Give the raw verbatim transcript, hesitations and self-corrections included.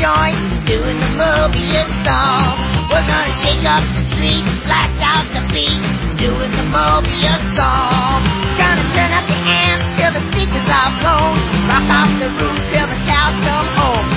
joint, doing the Mobius song. We're gonna shake up the street, blast out the beat, doing the Mobius song. Gonna turn up the amp till the speakers are blown, rock off the roof till the cows come home.